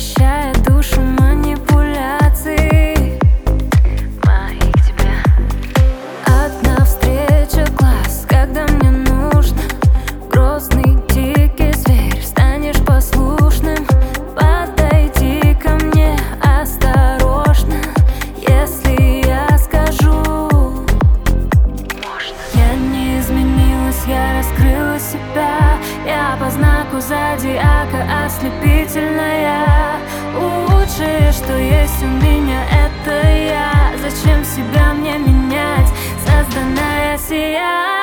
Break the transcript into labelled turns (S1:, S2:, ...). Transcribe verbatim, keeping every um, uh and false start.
S1: вмещает душу манипуляций моих к тебе. Одна встреча глаз, когда мне нужно. Грозный дикий зверь, станешь послушным. Подойди ко мне осторожно, если я скажу можно. Я не изменилась, я раскрыла себя. Я по знаку зодиака ослепительная. Лучшее, что есть у меня, это я. Зачем себя мне менять? Созданная сия.